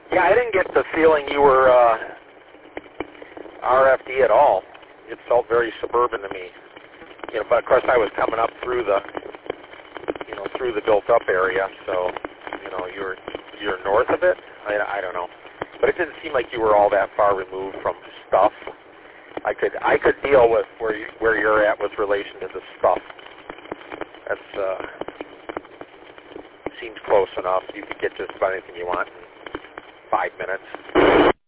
Yeah, I didn't get the feeling you were RFD at all. It felt very suburban to me. You know, but of course I was coming up through the, you know, through the built-up area, so you know you're north of it. I don't know, but it didn't seem like you were all that far removed from stuff. I could deal with where you're at with relation to the stuff. That's seems close enough. You could get just about anything you want in 5 minutes.